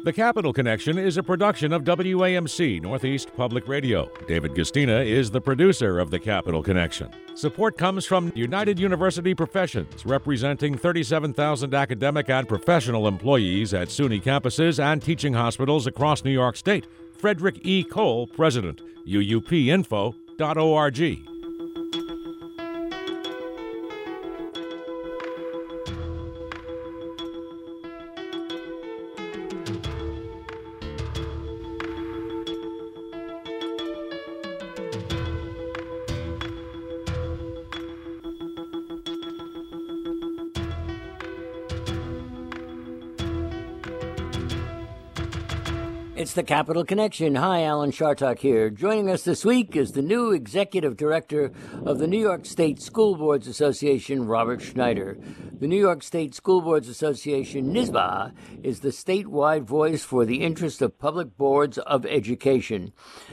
The Capital Connection is a production of WAMC Northeast Public Radio. David Gustina is the producer of The Capital Connection. Support comes from United University Professions, representing 37,000 academic and professional employees at SUNY campuses and teaching hospitals across New York State. Frederick E. Cole, President, uupinfo.org. It's the Capital Connection. Hi, Alan Chartock here. Joining us this week is the new Executive Director of the New York State School Boards Association, Robert Schneider. The New York State School Boards Association, NYSSBA, is the statewide voice for the interest of public boards of education.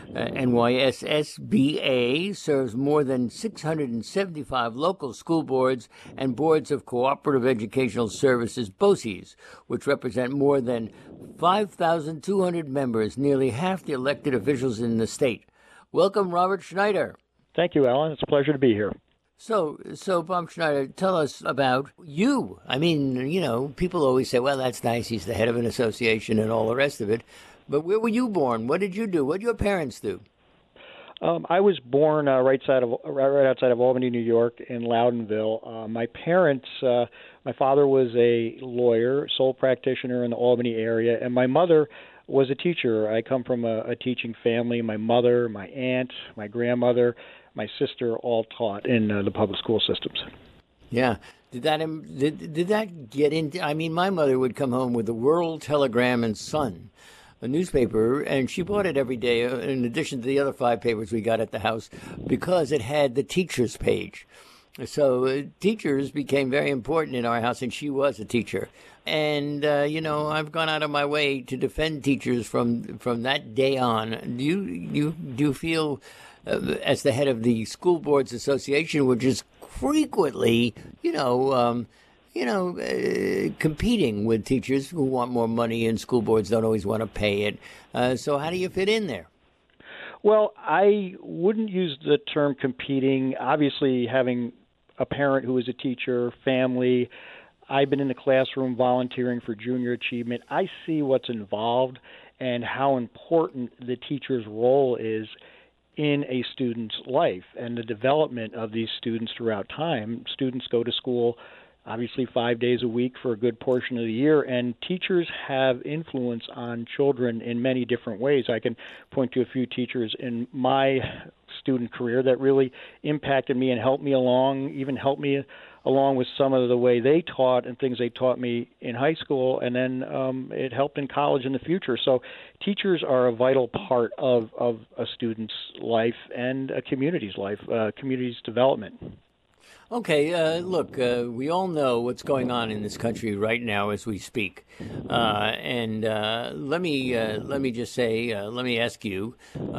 NYSSBA serves more than 675 local school boards and boards of cooperative educational services, BOCES, which represent more than 5,200 members, nearly half the elected officials in the state. Welcome, Robert Schneider. Thank you, Alan. It's a pleasure to be here. So Bob Schneider, tell us about you. I mean, you know, people always say, well, that's nice, he's the head of an association and all the rest of it. But where were you born? What did you do? What did your parents do? I was born right outside of Albany, New York, in Loudonville. My parents, my father was a lawyer, sole practitioner in the Albany area, and my mother was a teacher. I come from a teaching family. My mother, my aunt, my grandmother, my sister all taught in the public school systems. Yeah. Did that get into? I mean, my mother would come home with the World Telegram and Sun, a newspaper, and she bought it every day in addition to the other 5 papers we got at the house because it had the teachers page. So teachers became very important in our house, and she was a teacher. And, you know, I've gone out of my way to defend teachers from that day on. Do you feel, as the head of the School Boards Association, which is frequently, competing with teachers who want more money, and school boards don't always want to pay it. So how do you fit in there? Well, I wouldn't use the term competing. Obviously, having a parent who is a teacher, family, I've been in the classroom volunteering for junior achievement. I see what's involved and how important the teacher's role is in a student's life and the development of these students throughout time. Students go to school obviously 5 days a week for a good portion of the year, and teachers have influence on children in many different ways. I can point to a few teachers in my student career that really impacted me and helped me along, even helped me along with some of the way they taught and things they taught me in high school, and then it helped in college in the future. So teachers are a vital part of a student's life and a community's life, community's development. Okay, look, we all know what's going on in this country right now as we speak, and let me just say, let me ask you,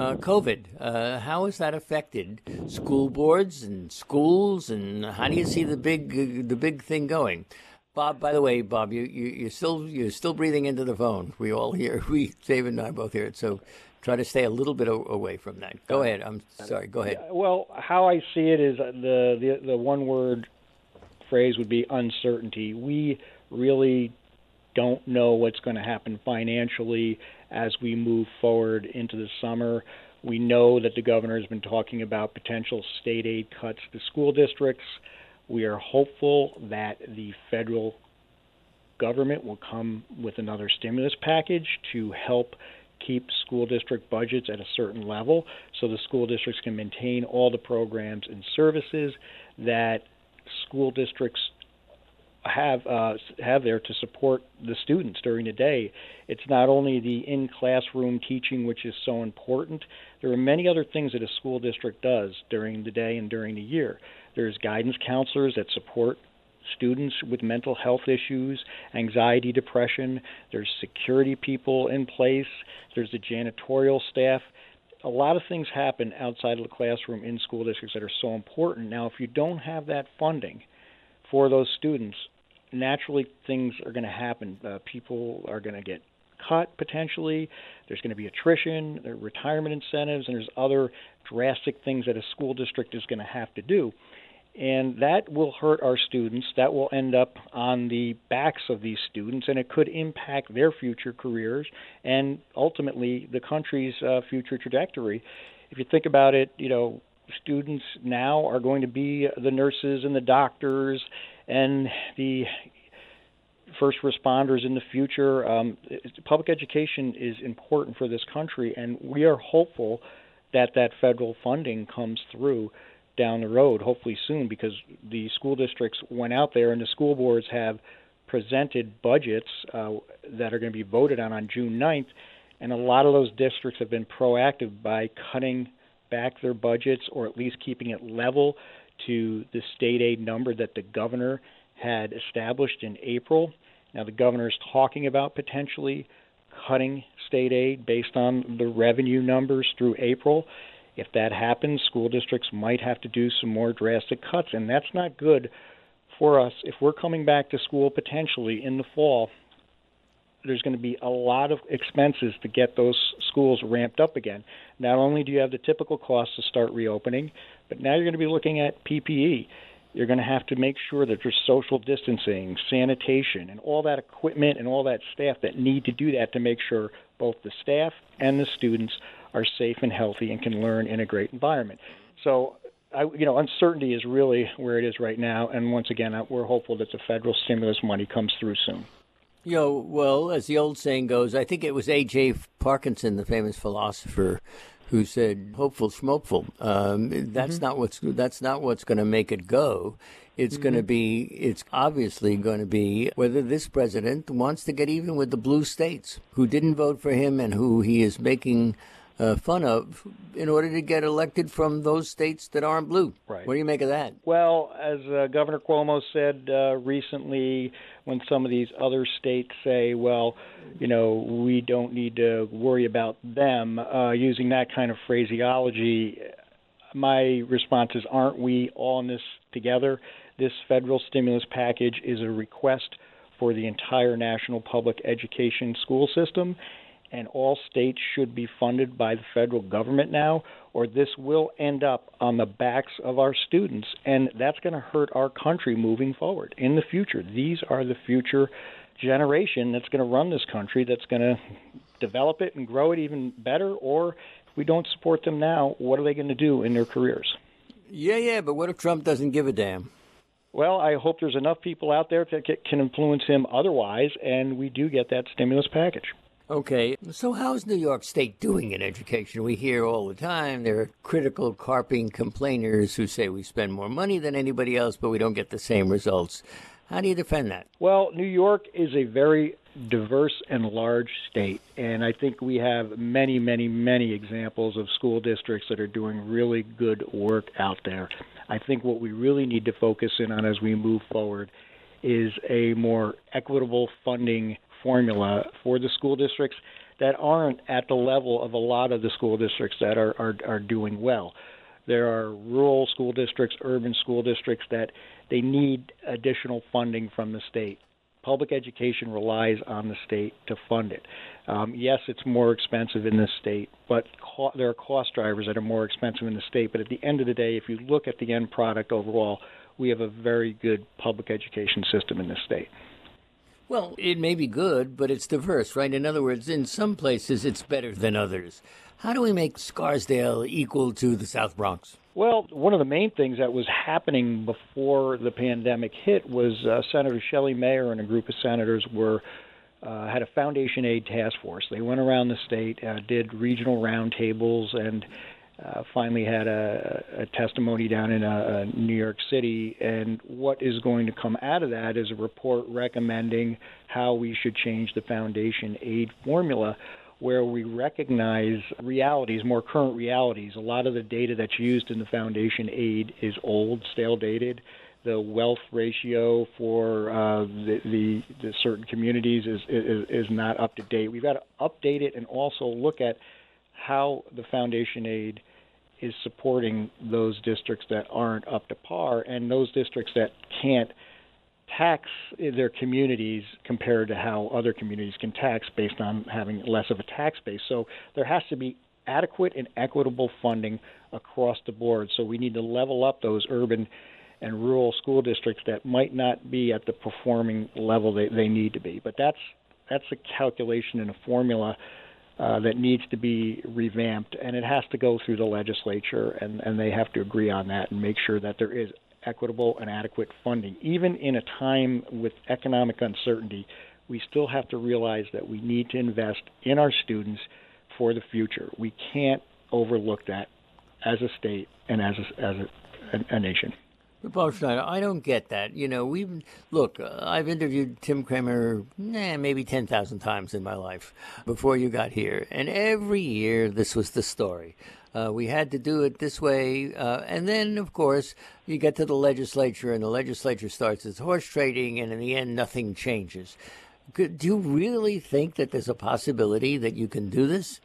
COVID. How has that affected school boards and schools, and how do you see the big thing going? Bob, by the way, Bob, you're still breathing into the phone. We all hear. David and I both hear it. So try to stay a little bit away from that. Go ahead. I'm sorry. Go ahead. Well, how I see it is the one-word phrase would be uncertainty. We really don't know what's going to happen financially as we move forward into the summer. We know that the governor has been talking about potential state aid cuts to school districts. We are hopeful that the federal government will come with another stimulus package to help keep school district budgets at a certain level so the school districts can maintain all the programs and services that school districts have there to support the students during the day. It's not only the in-classroom teaching, which is so important. There are many other things that a school district does during the day and during the year. There's guidance counselors that support students with mental health issues, anxiety, depression. There's security people in place. There's the janitorial staff. A lot of things happen outside of the classroom in school districts that are so important. Now, if you don't have that funding for those students, naturally things are going to happen. People are going to get cut potentially. There's going to be attrition, there are retirement incentives, and there's other drastic things that a school district is going to have to do. And that will hurt our students. That will end up on the backs of these students, and it could impact their future careers and ultimately the country's future trajectory. If you think about it, students now are going to be the nurses and the doctors and the first responders in the future. Public education is important for this country, and we are hopeful that federal funding comes through down the road, hopefully soon, because the school districts went out there and the school boards have presented budgets that are going to be voted on June 9th, and a lot of those districts have been proactive by cutting back their budgets or at least keeping it level to the state aid number that the governor had established in April. Now the governor is talking about potentially cutting state aid based on the revenue numbers through April. If that happens, school districts might have to do some more drastic cuts, and that's not good for us. If we're coming back to school potentially in the fall, there's going to be a lot of expenses to get those schools ramped up again. Not only do you have the typical costs to start reopening, but now you're going to be looking at PPE. You're going to have to make sure that there's social distancing, sanitation, and all that equipment and all that staff that need to do that to make sure both the staff and the students are safe and healthy and can learn in a great environment. So, uncertainty is really where it is right now. And once again, we're hopeful that the federal stimulus money comes through soon. Well, as the old saying goes, I think it was A.J. Parkinson, the famous philosopher, who said, "Hopeful, schmopeful." That's not what's going to make it go. It's going to be. It's obviously going to be whether this president wants to get even with the blue states who didn't vote for him and who he is making fun of in order to get elected from those states that aren't blue. Right. What do you make of that? Well, as Governor Cuomo said recently, when some of these other states say, well, we don't need to worry about them, using that kind of phraseology, my response is, aren't we all in this together? This federal stimulus package is a request for the entire national public education school system, and all states should be funded by the federal government now, or this will end up on the backs of our students, and that's going to hurt our country moving forward in the future. These are the future generation that's going to run this country, that's going to develop it and grow it even better, or if we don't support them now, what are they going to do in their careers? Yeah, but what if Trump doesn't give a damn? Well, I hope there's enough people out there that can influence him otherwise, and we do get that stimulus package. Okay, so how's New York State doing in education? We hear all the time there are critical, carping complainers who say we spend more money than anybody else, but we don't get the same results. How do you defend that? Well, New York is a very diverse and large state, and I think we have many, many, many examples of school districts that are doing really good work out there. I think what we really need to focus in on as we move forward is a more equitable funding formula for the school districts that aren't at the level of a lot of the school districts that are doing well. There are rural school districts, urban school districts that they need additional funding from the state. Public education relies on the state to fund it. Yes, it's more expensive in the state, but there are cost drivers that are more expensive in the state. But at the end of the day, if you look at the end product overall, we have a very good public education system in this state. Well, it may be good, but it's diverse, right? In other words, in some places it's better than others. How do we make Scarsdale equal to the South Bronx? Well, one of the main things that was happening before the pandemic hit was Senator Shelley Mayer and a group of senators had a foundation aid task force. They went around the state, did regional roundtables, and finally had a testimony down in New York City. And what is going to come out of that is a report recommending how we should change the foundation aid formula, where we recognize realities, more current realities. A lot of the data that's used in the foundation aid is old, stale dated. The wealth ratio for the certain communities is not up to date. We've got to update it and also look at how the foundation aid is supporting those districts that aren't up to par and those districts that can't tax their communities compared to how other communities can tax based on having less of a tax base. So there has to be adequate and equitable funding across the board. So we need to level up those urban and rural school districts that might not be at the performing level they need to be. But that's a calculation and a formula that needs to be revamped, and it has to go through the legislature, and they have to agree on that and make sure that there is equitable and adequate funding. Even in a time with economic uncertainty, we still have to realize that we need to invest in our students for the future. We can't overlook that as a state and as a nation. Bob Schneider, I don't get that. I've interviewed Tim Kramer maybe 10,000 times in my life before you got here, and every year this was the story. We had to do it this way, and then, of course, you get to the legislature, and the legislature starts its horse trading, and in the end, nothing changes. Do you really think that there's a possibility that you can do this?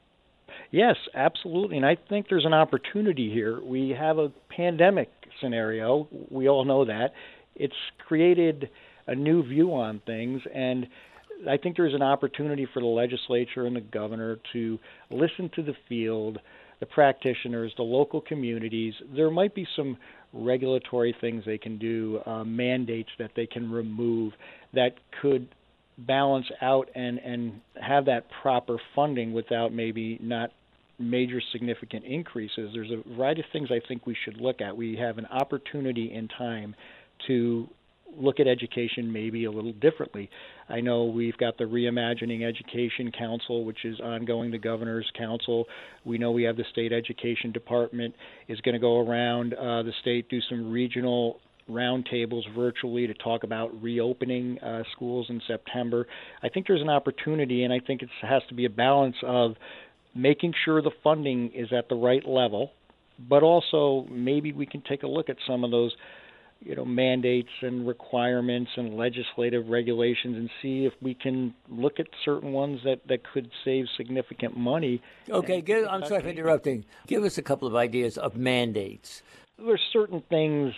Yes, absolutely, and I think there's an opportunity here. We have a pandemic scenario. We all know that. It's created a new view on things, and I think there's an opportunity for the legislature and the governor to listen to the field, the practitioners, the local communities. There might be some regulatory things they can do, mandates that they can remove that could balance out and have that proper funding without maybe not major significant increases. There's a variety of things I think we should look at. We have an opportunity in time to look at education maybe a little differently. I know we've got the Reimagining Education Council, which is ongoing, the Governor's Council. We know we have the State Education Department is going to go around the state, do some regional roundtables virtually to talk about reopening schools in September. I think there's an opportunity, and I think it has to be a balance of making sure the funding is at the right level, but also maybe we can take a look at some of those mandates and requirements and legislative regulations and see if we can look at certain ones that could save significant money. Okay, I'm sorry for interrupting. Give us a couple of ideas of mandates. There's certain things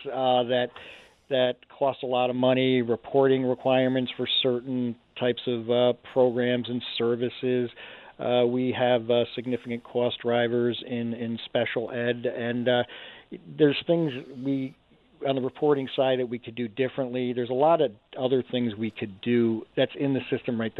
that cost a lot of money, reporting requirements for certain types of programs and services. We have significant cost drivers in special ed, and there's things on the reporting side that we could do differently. There's a lot of other things we could do that's in the system right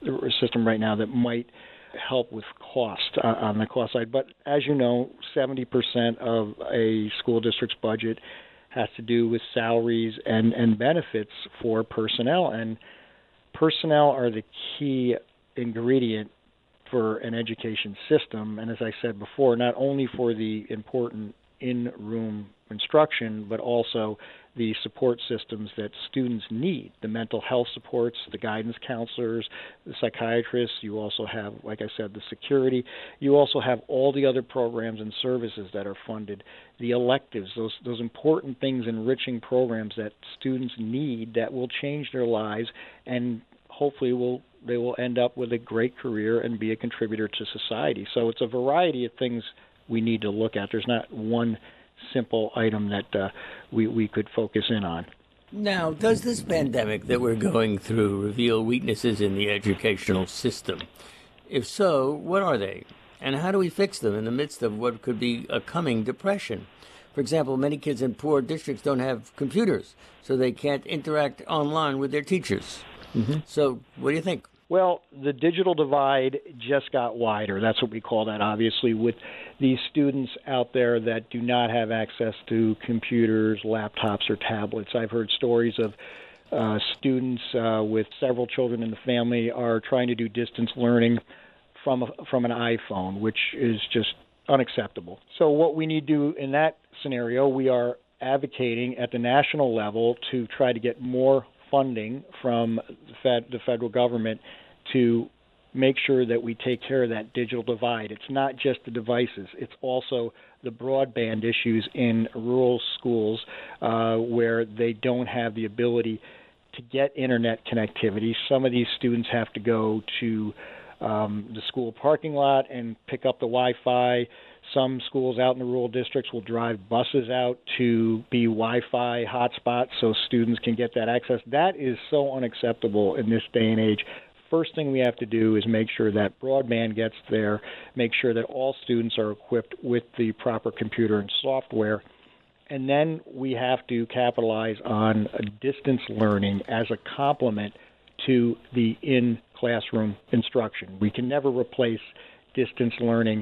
now that might help with cost on the cost side. But as you know, 70% of a school district's budget has to do with salaries and benefits for personnel, and personnel are the key ingredient for an education system. And as I said before, not only for the important in-room instruction, but also the support systems that students need, the mental health supports, the guidance counselors, the psychiatrists. You also have, like I said, the security. You also have all the other programs and services that are funded, the electives, those important things, enriching programs that students need that will change their lives and hopefully they will end up with a great career and be a contributor to society. So it's a variety of things we need to look at. There's not one simple item that we could focus in on. Now, does this pandemic that we're going through reveal weaknesses in the educational system? If so, what are they? And how do we fix them in the midst of what could be a coming depression? For example, many kids in poor districts don't have computers, so they can't interact online with their teachers. Mm-hmm. So what do you think? Well, the digital divide just got wider. That's what we call that, obviously, with these students out there that do not have access to computers, laptops, or tablets. I've heard stories of students with several children in the family are trying to do distance learning from an iPhone, which is just unacceptable. So what we need to do in that scenario, we are advocating at the national level to try to get more funding from the federal government to make sure that we take care of that digital divide. It's not just the devices. It's also the broadband issues in rural schools where they don't have the ability to get internet connectivity. Some of these students have to go to the school parking lot and pick up the Wi-Fi. Some schools out in the rural districts will drive buses out to be Wi-Fi hotspots so students can get that access. That is so unacceptable in this day and age. First thing we have to do is make sure that broadband gets there, make sure that all students are equipped with the proper computer and software, and then we have to capitalize on distance learning as a complement to the in-classroom instruction. We can never replace distance learning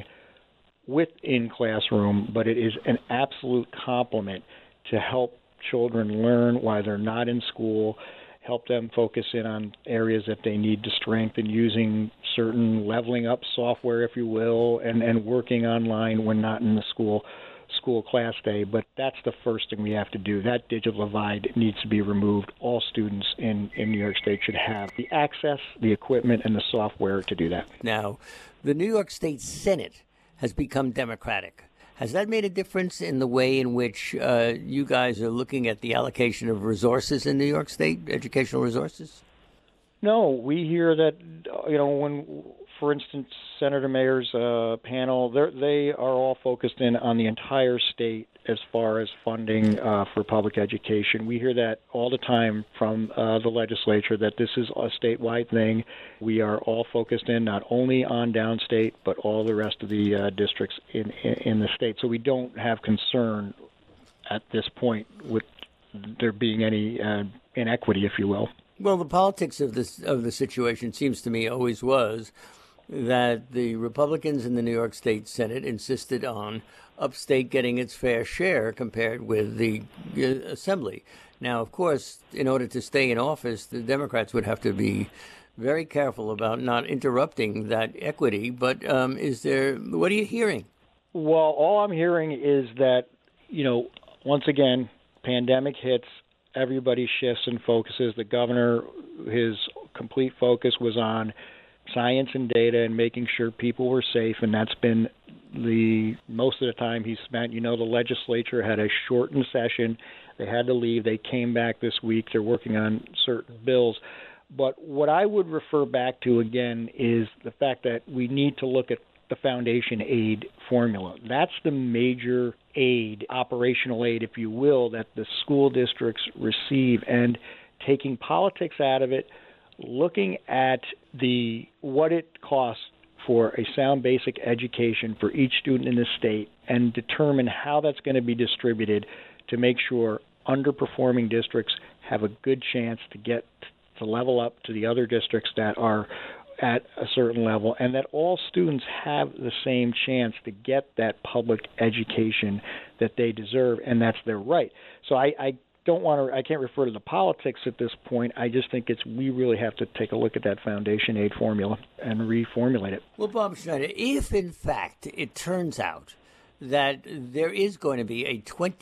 within classroom, but it is an absolute complement to help children learn while they're not in school, help them focus in on areas that they need to strengthen using certain leveling up software, if you will, and working online when not in the school class day. But that's the first thing we have to do. That digital divide needs to be removed. All students in New York State should have the access, the equipment, and the software to do that. Now, the New York State Senate has become Democratic. Has that made a difference in the way in which you guys are looking at the allocation of resources in New York State, educational resources? No, we hear that, when, for instance, Senator Mayer's panel, they are all focused in on the entire state as far as funding for public education. We hear that all the time from the legislature, that this is a statewide thing. We are all focused in not only on downstate, but all the rest of the districts in the state. So we don't have concern at this point with there being any inequity, if you will. Well, the politics of the situation seems to me always was that the Republicans in the New York State Senate insisted on upstate getting its fair share compared with the Assembly. Now, of course, in order to stay in office, the Democrats would have to be very careful about not interrupting that equity. But what are you hearing? Well, all I'm hearing is that, once again, pandemic hits, everybody shifts and focuses. The governor, his complete focus was on science and data and making sure people were safe, and that's been most of the time he spent. The legislature had a shortened session. They had to leave. They came back this week. They're working on certain bills. But what I would refer back to again is the fact that we need to look at the foundation aid formula. That's the major aid, operational aid, if you will, that the school districts receive, and taking politics out of it, looking at what it costs for a sound basic education for each student in the state, and determine how that's going to be distributed to make sure underperforming districts have a good chance to level up to the other districts that are at a certain level, and that all students have the same chance to get that public education that they deserve, and that's their right. So I can't refer to the politics at this point. I just think we really have to take a look at that foundation aid formula and reformulate it. Well, Bob Schneider, if in fact it turns out that there is going to be a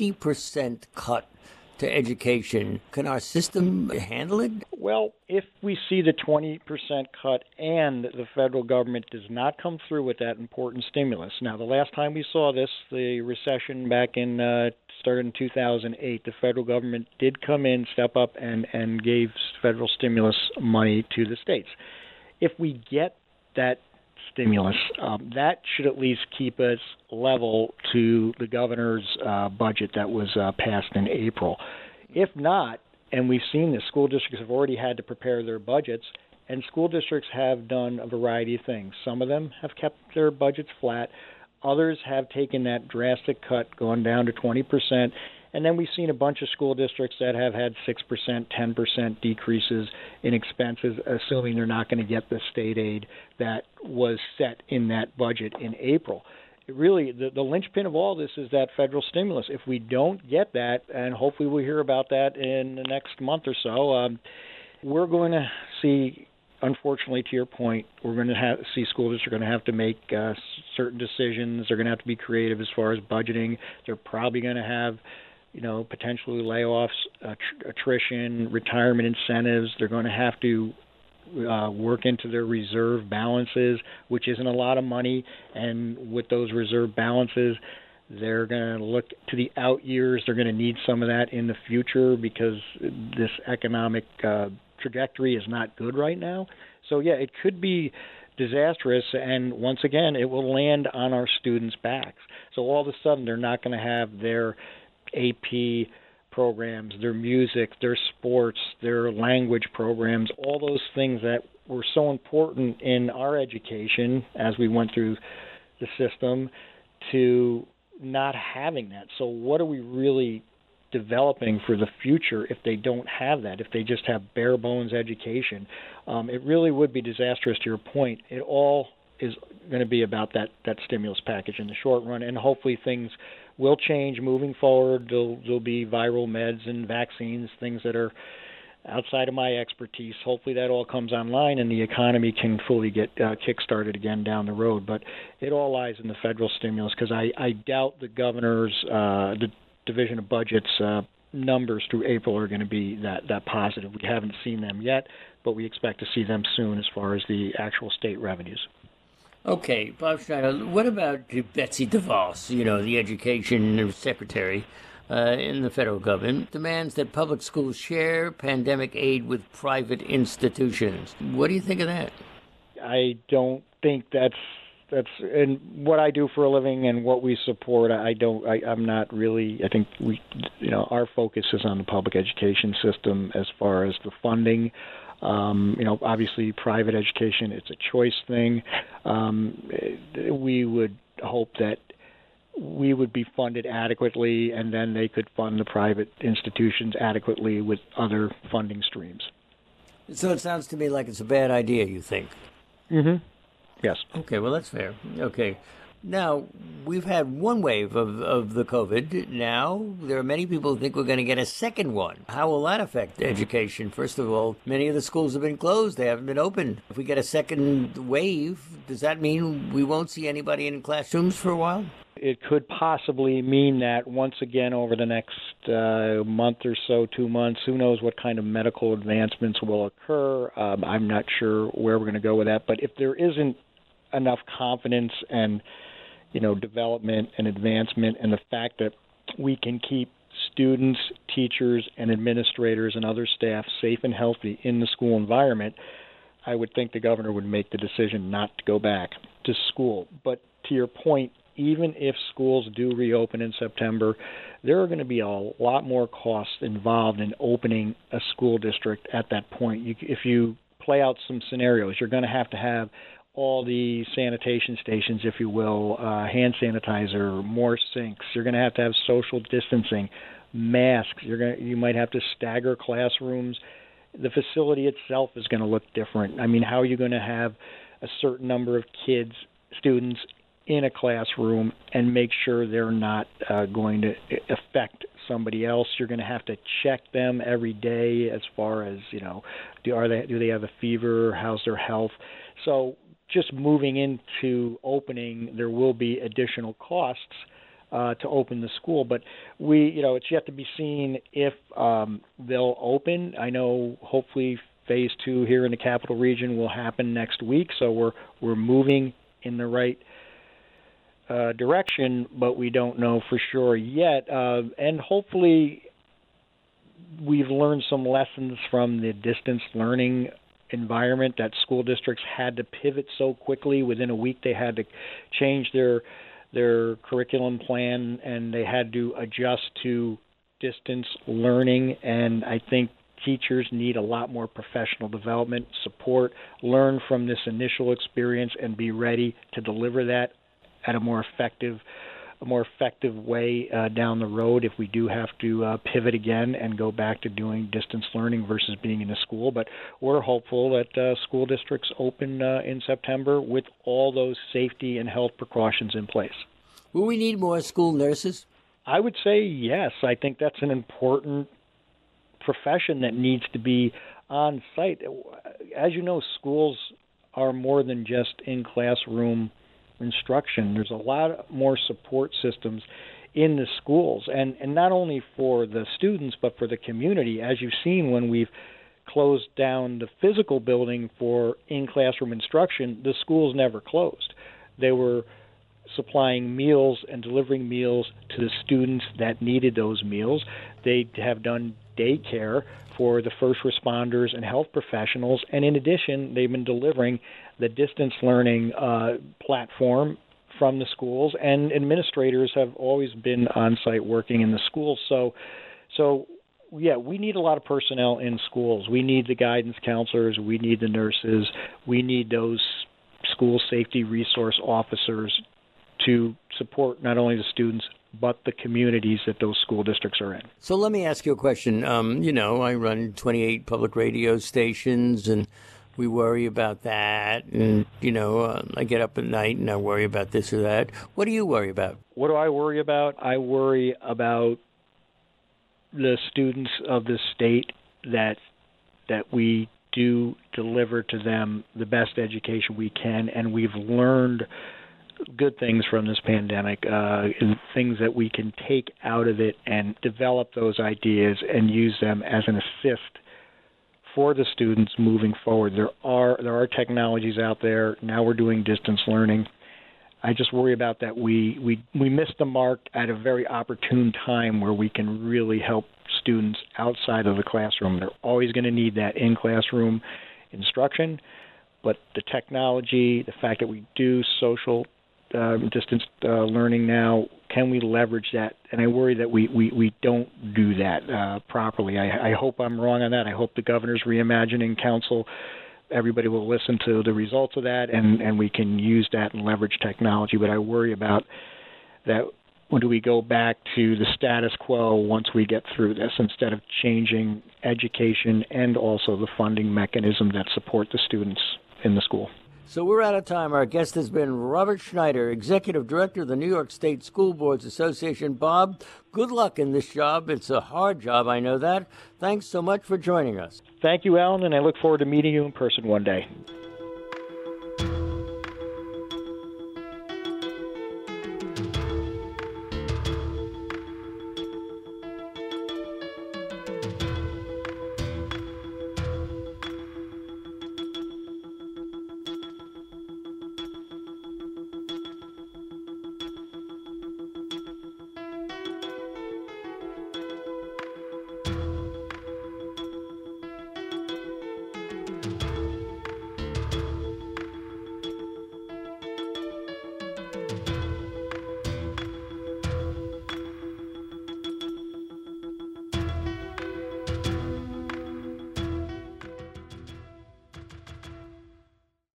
20% cut to education, can our system handle it? Well, if we see the 20% cut and the federal government does not come through with that important stimulus. Now, the last time we saw this, the recession back started in 2008, the federal government did come in, step up, and gave federal stimulus money to the states. If we get that stimulus, that should at least keep us level to the governor's budget that was passed in April. If not, and we've seen this, school districts have already had to prepare their budgets, and school districts have done a variety of things. Some of them have kept their budgets flat. Others have taken that drastic cut, gone down to 20%. And then we've seen a bunch of school districts that have had 6%, 10% decreases in expenses, assuming they're not going to get the state aid that was set in that budget in April. Really, the linchpin of all this is that federal stimulus. If we don't get that, and hopefully we'll hear about that in the next month or so, we're going to see, unfortunately, to your point, we're going to see school districts are going to have to make certain decisions. They're going to have to be creative as far as budgeting. They're probably going to have potentially layoffs, attrition, retirement incentives. They're going to have to work into their reserve balances, which isn't a lot of money. And with those reserve balances, they're going to look to the out years. They're going to need some of that in the future because this economic trajectory is not good right now. So, yeah, it could be disastrous, and once again, it will land on our students' backs. So all of a sudden, they're not going to have their AP programs, their music, their sports, their language programs, all those things that were so important in our education as we went through the system, to not having that. So what are we really developing for the future if they don't have that, if they just have bare bones education? It really would be disastrous, to your point. It all is going to be about that stimulus package in the short run, and hopefully things will change moving forward. There'll be viral meds and vaccines, things that are outside of my expertise. Hopefully that all comes online and the economy can fully get kick-started again down the road. But it all lies in the federal stimulus, because I doubt the governor's, the Division of Budget's numbers through April are going to be that positive. We haven't seen them yet, but we expect to see them soon as far as the actual state revenues. Okay, Bob Schneider, what about Betsy DeVos, the education secretary in the federal government, demands that public schools share pandemic aid with private institutions? What do you think of that? I don't think that's and what I do for a living and what we support. I'm not really. I think our focus is on the public education system as far as the funding. Obviously private education, it's a choice thing. We would hope that we would be funded adequately, and then they could fund the private institutions adequately with other funding streams. So it sounds to me like it's a bad idea, you think? Mm-hmm. Yes. Okay, well, that's fair. Okay. Now, we've had one wave of the COVID. Now, there are many people who think we're going to get a second one. How will that affect education? First of all, many of the schools have been closed. They haven't been open. If we get a second wave, does that mean we won't see anybody in classrooms for a while? It could possibly mean that once again over the next month or so, 2 months, who knows what kind of medical advancements will occur. I'm not sure where we're going to go with that. But if there isn't enough confidence and development and advancement, and the fact that we can keep students, teachers, and administrators and other staff safe and healthy in the school environment, I would think the governor would make the decision not to go back to school. But to your point, even if schools do reopen in September, there are going to be a lot more costs involved in opening a school district at that point. If you play out some scenarios, you're going to have all the sanitation stations, if you will, hand sanitizer, more sinks. You're going to have social distancing, masks. You might have to stagger classrooms. The facility itself is going to look different. I mean, how are you going to have a certain number of students in a classroom and make sure they're not going to affect somebody else? You're going to have to check them every day as far as, do they have a fever? How's their health? So just moving into opening, there will be additional costs to open the school, but it's yet to be seen if they'll open. I know hopefully phase 2 here in the Capital Region will happen next week, so we're moving in the right direction, but we don't know for sure yet. And hopefully we've learned some lessons from the distance learning environment that school districts had to pivot so quickly. Within a week, they had to change their curriculum plan, and they had to adjust to distance learning. And I think teachers need a lot more professional development, support, learn from this initial experience, and be ready to deliver that at a more effective way down the road if we do have to pivot again and go back to doing distance learning versus being in a school. But we're hopeful that school districts open in September with all those safety and health precautions in place. Will we need more school nurses? I would say yes. I think that's an important profession that needs to be on site. As you know, schools are more than just in classroom instruction. There's a lot more support systems in the schools, and not only for the students but for the community. As you've seen, when we've closed down the physical building for in-classroom instruction, the schools never closed. They were supplying meals and delivering meals to the students that needed those meals. They have done daycare for the first responders and health professionals. And in addition, they've been delivering the distance learning platform from the schools, and administrators have always been on site working in the schools. So yeah, we need a lot of personnel in schools. We need the guidance counselors, we need the nurses, we need those school safety resource officers to support not only the students but the communities that those school districts are in. So let me ask you a question. I run 28 public radio stations, and we worry about that. And, I get up at night and I worry about this or that. What do you worry about? What do I worry about? I worry about the students of the state, that we do deliver to them the best education we can, and we've learned good things from this pandemic, and things that we can take out of it and develop those ideas and use them as an assist for the students moving forward. There are technologies out there. Now we're doing distance learning. I just worry about that we missed the mark at a very opportune time where we can really help students outside of the classroom. They're always going to need that in-classroom instruction, but the technology, the fact that we do social distance learning now, can we leverage that? And I worry that we don't do that properly. I hope I'm wrong on that. I hope the Governor's Reimagining Council, everybody will listen to the results of that, and we can use that and leverage technology. But I worry about that. When do we go back to the status quo once we get through this, instead of changing education and also the funding mechanism that support the students in the school? So we're out of time. Our guest has been Robert Schneider, Executive Director of the New York State School Boards Association. Bob, good luck in this job. It's a hard job, I know that. Thanks so much for joining us. Thank you, Alan, and I look forward to meeting you in person one day.